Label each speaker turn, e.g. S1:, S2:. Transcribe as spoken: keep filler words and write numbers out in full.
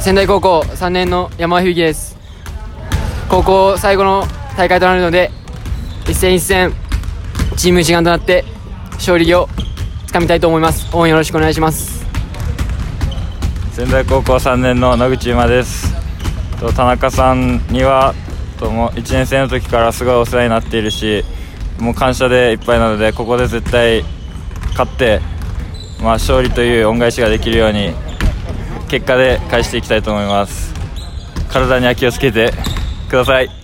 S1: 仙台高校さんねんの山尾響です。高校最後の大会となるので、一戦一戦チーム一丸となって勝利をつかみたいと思います。応援よろしくお願いします。
S2: 仙台高校さんねんの野口優馬です。田中さんにはともいちねん生の時からすごいお世話になっているし、もう感謝でいっぱいなので、ここで絶対勝って、まあ、勝利という恩返しができるように結果で返していきたいと思います。体には気をつけてください。